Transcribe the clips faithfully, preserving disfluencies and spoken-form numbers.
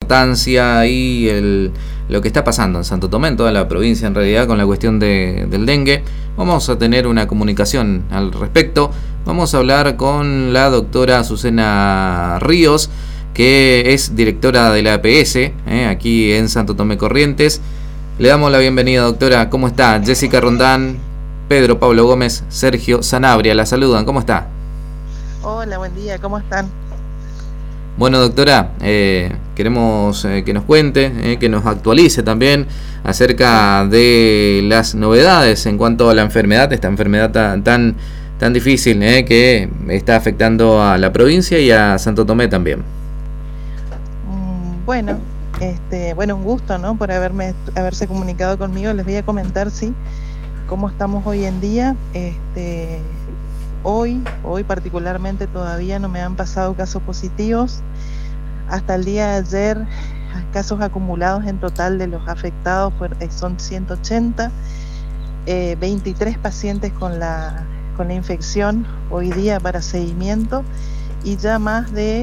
importancia y el, lo que está pasando en Santo Tomé, en toda la provincia en realidad, con la cuestión de, del dengue. Vamos a tener una comunicación al respecto. Vamos a hablar con la doctora Azucena Ríos, que es directora de la A P S, eh, aquí en Santo Tomé Corrientes. Le damos la bienvenida, doctora. ¿Cómo está? Jessica Rondán, Pedro Pablo Gómez, Sergio Sanabria, la saludan. ¿Cómo está? Hola, buen día. ¿Cómo están? Bueno, doctora, eh, queremos eh, que nos cuente, eh, que nos actualice también acerca de las novedades en cuanto a la enfermedad, esta enfermedad tan tan, tan difícil eh, que está afectando a la provincia y a Santo Tomé también. Mm, bueno, este, bueno, un gusto, ¿no? Por haberme haberse comunicado conmigo. Les voy a comentar, sí, cómo estamos hoy en día. Este, hoy, hoy particularmente todavía no me han pasado casos positivos. Hasta el día de ayer, casos acumulados en total de los afectados son ciento ochenta, eh, veintitrés pacientes con la, con la infección hoy día para seguimiento y ya más de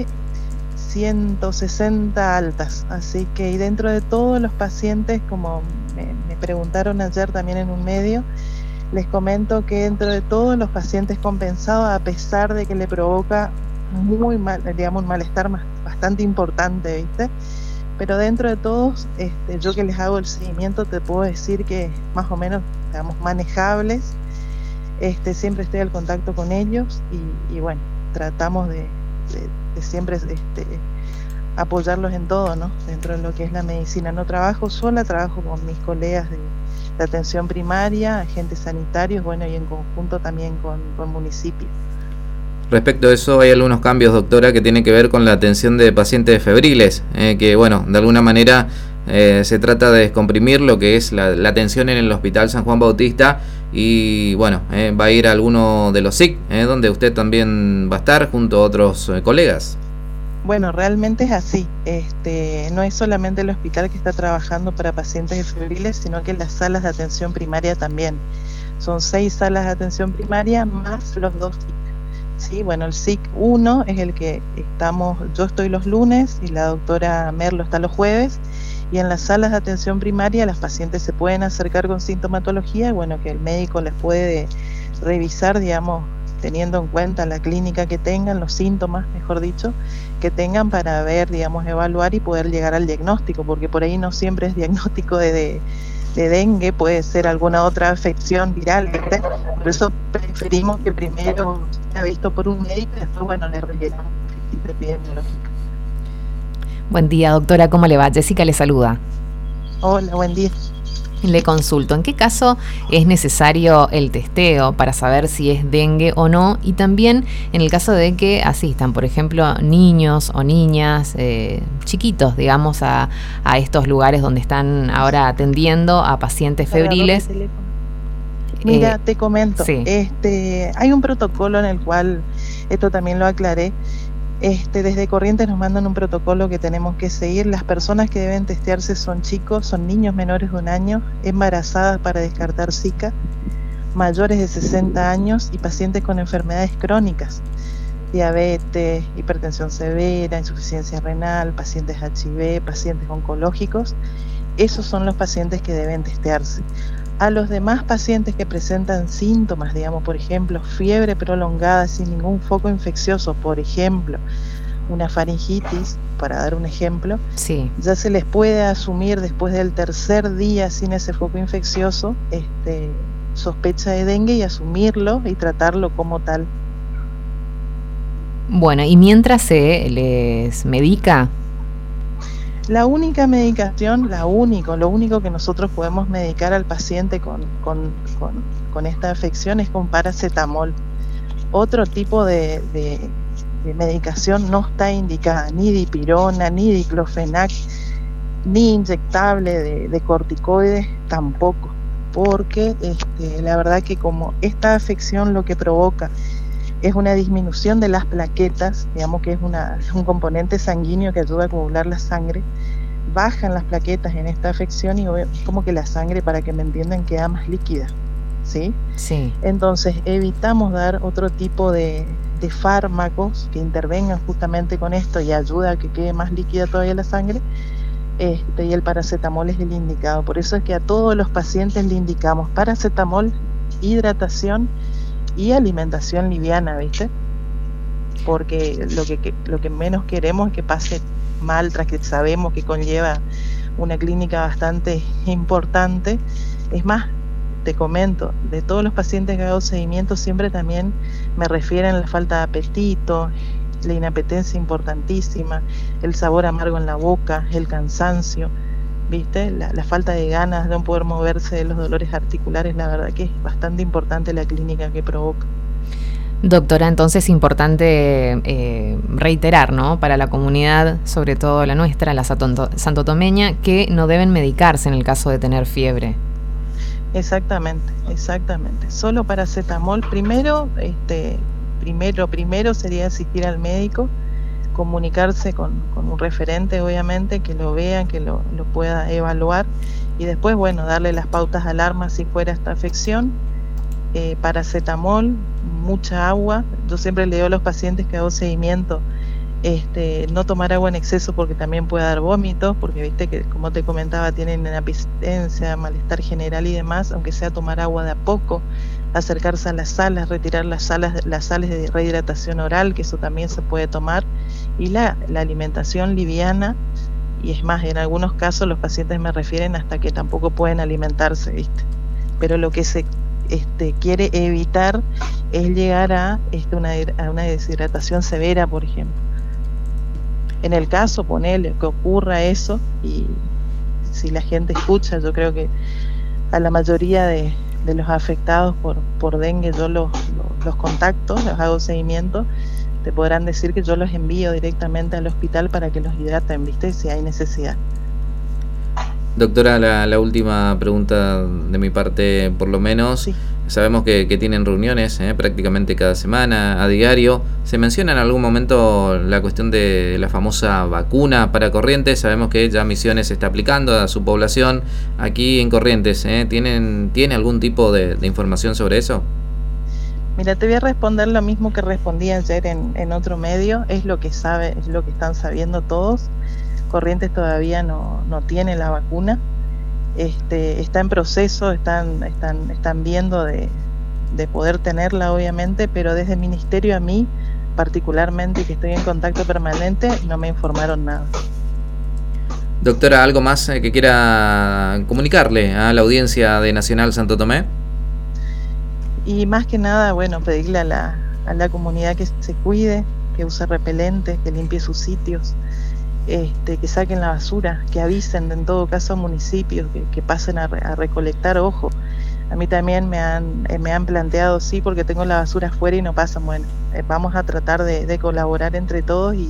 ciento sesenta altas. Así que y dentro de todos los pacientes, como me, me preguntaron ayer también en un medio, les comento que dentro de todos los pacientes compensados, a pesar de que le provoca muy mal, digamos, un malestar más, bastante importante, ¿viste? Pero dentro de todos, este, yo que les hago el seguimiento, te puedo decir que más o menos, digamos, manejables. Este, siempre estoy al contacto con ellos y, y bueno, tratamos de, de, de siempre este, apoyarlos en todo, ¿no? Dentro de lo que es la medicina. No trabajo sola, trabajo con mis colegas de, de atención primaria, agentes sanitarios, bueno, y en conjunto también con, con municipios. Respecto a eso, hay algunos cambios, doctora, que tienen que ver con la atención de pacientes febriles, eh, que, bueno, de alguna manera eh, se trata de descomprimir lo que es la, la atención en el Hospital San Juan Bautista y, bueno, eh, va a ir a alguno de los S I C, eh, donde usted también va a estar junto a otros eh, colegas. Bueno, realmente es así. Este, no es solamente el hospital que está trabajando para pacientes febriles, sino que las salas de atención primaria también. Son seis salas de atención primaria más los dos S I C. Sí, bueno, el S I C uno es el que estamos, yo estoy los lunes y la doctora Merlo está los jueves, y en las salas de atención primaria las pacientes se pueden acercar con sintomatología, y bueno, que el médico les puede revisar, digamos, teniendo en cuenta la clínica que tengan, los síntomas, mejor dicho, que tengan para ver, digamos, evaluar y poder llegar al diagnóstico, porque por ahí no siempre es diagnóstico de, de de dengue, puede ser alguna otra afección viral, ¿viste? Por eso preferimos que primero sea visto por un médico y después, bueno, le rellenamos la ficha epidemiológica. Buen día, doctora, ¿cómo le va? Jessica le saluda. Hola, buen día. Le consulto, ¿en qué caso es necesario el testeo para saber si es dengue o no? Y también en el caso de que asistan, por ejemplo, niños o niñas eh, chiquitos, digamos, a, a estos lugares donde están ahora atendiendo a pacientes febriles. Mira, eh, te comento, sí. este, hay un protocolo en el cual, esto también lo aclaré, Este, desde Corrientes nos mandan un protocolo que tenemos que seguir. Las personas que deben testearse son chicos, son niños menores de un año, embarazadas para descartar Zika, mayores de sesenta años y pacientes con enfermedades crónicas, diabetes, hipertensión severa, insuficiencia renal, pacientes H I V, pacientes oncológicos. Esos son los pacientes que deben testearse. A los demás pacientes que presentan síntomas, digamos, por ejemplo, fiebre prolongada sin ningún foco infeccioso, por ejemplo, una faringitis, para dar un ejemplo, sí. ya se les puede asumir después del tercer día sin ese foco infeccioso, este, sospecha de dengue y asumirlo y tratarlo como tal. Bueno, y mientras se les medica. La única medicación, la único, lo único que nosotros podemos medicar al paciente con, con, con, con esta afección es con paracetamol. Otro tipo de, de, de medicación no está indicada, ni dipirona, ni diclofenac, ni inyectable de, de corticoides tampoco, porque este, la verdad que como esta afección lo que provoca es una disminución de las plaquetas, digamos que es una, un componente sanguíneo que ayuda a acumular la sangre, bajan las plaquetas en esta afección y es como que la sangre, para que me entiendan, queda más líquida, ¿sí? Sí. Entonces evitamos dar otro tipo de, de fármacos que intervengan justamente con esto y ayuda a que quede más líquida todavía la sangre, este, y el paracetamol es el indicado. Por eso es que a todos los pacientes le indicamos paracetamol, hidratación y alimentación liviana, ¿viste? Porque lo que, que, lo que menos queremos es que pase mal, tras que sabemos que conlleva una clínica bastante importante. Es más, te comento, de todos los pacientes que hago seguimiento siempre también me refieren a la falta de apetito, la inapetencia importantísima, el sabor amargo en la boca, el cansancio, ¿viste? La, la falta de ganas de no poder moverse, de los dolores articulares. La verdad que es bastante importante la clínica que provoca. Doctora, entonces es importante eh, reiterar, ¿no?, para la comunidad, sobre todo la nuestra, la santotomeña, que no deben medicarse en el caso de tener fiebre. Exactamente, exactamente. Solo paracetamol. Primero, este, primero, primero sería asistir al médico, comunicarse con, con un referente, obviamente, que lo vea, que lo, lo pueda evaluar, y después, bueno, darle las pautas de alarma si fuera esta afección. Eh, paracetamol, mucha agua. Yo siempre le digo a los pacientes que hago seguimiento, este, no tomar agua en exceso porque también puede dar vómitos, porque viste que, como te comentaba, tienen inapetencia, malestar general y demás. Aunque sea tomar agua de a poco, acercarse a las salas, retirar las salas, las sales de rehidratación oral, que eso también se puede tomar, y la, la alimentación liviana. Y es más, en algunos casos los pacientes me refieren hasta que tampoco pueden alimentarse, viste. Pero lo que se Este, quiere evitar es llegar a, este, una, a una deshidratación severa, por ejemplo. En el caso, ponele que ocurra eso, y si la gente escucha, yo creo que a la mayoría de, de los afectados por, por dengue yo los, los, los contacto, los hago seguimiento, te podrán decir que yo los envío directamente al hospital para que los hidraten, ¿viste? Si hay necesidad. Doctora, la, la última pregunta de mi parte, por lo menos. Sí. Sabemos que, que tienen reuniones eh, prácticamente cada semana, a diario. ¿Se menciona en algún momento la cuestión de la famosa vacuna para Corrientes? Sabemos que ya Misiones está aplicando a su población. Aquí en Corrientes, eh, ¿tienen, ¿tiene algún tipo de, de información sobre eso? Mira, te voy a responder lo mismo que respondí ayer en, en otro medio. Es lo que sabe, es lo que están sabiendo todos. Corrientes todavía no, no tiene la vacuna, este, está en proceso, están, están, están viendo de, de poder tenerla, obviamente, pero desde el ministerio a mí, particularmente, y que estoy en contacto permanente, no me informaron nada. Doctora, ¿algo más que quiera comunicarle a la audiencia de Nacional Santo Tomé? Y más que nada, bueno, pedirle a la, a la comunidad que se cuide, que use repelentes, que limpie sus sitios, Este, que saquen la basura, que avisen en todo caso a municipios, que, que pasen a, a recolectar. Ojo, a mí también me han, eh, me han planteado, sí, porque tengo la basura afuera y no pasan. Bueno, eh, vamos a tratar de, de colaborar entre todos y,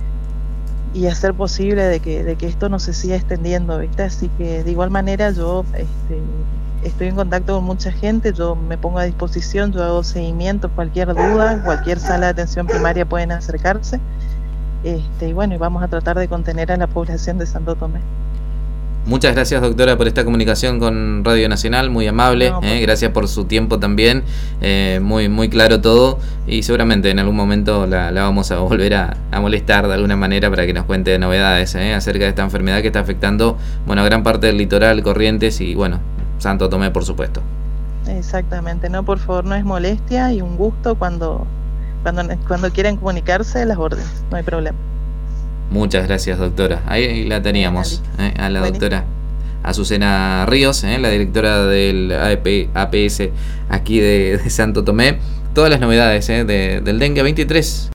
y hacer posible de que, de que esto no se siga extendiendo, ¿viste? Así que de igual manera yo este, estoy en contacto con mucha gente, yo me pongo a disposición, yo hago seguimiento, cualquier duda, cualquier sala de atención primaria pueden acercarse. Este, y bueno, y vamos a tratar de contener a la población de Santo Tomé. Muchas gracias, doctora, por esta comunicación con Radio Nacional, muy amable, no, eh, gracias por su tiempo también, eh, muy muy claro todo, y seguramente en algún momento la, la vamos a volver a, a molestar de alguna manera para que nos cuente novedades eh, acerca de esta enfermedad que está afectando, bueno, a gran parte del litoral, Corrientes y bueno, Santo Tomé, por supuesto. Exactamente, no, por favor, no es molestia y un gusto cuando... Cuando, cuando quieran comunicarse, las órdenes, no hay problema. Muchas gracias, doctora. Ahí la teníamos, eh, a la doctora Azucena Ríos, eh, la directora del A P S aquí de, de Santo Tomé. Todas las novedades eh, de, del dengue veintitrés.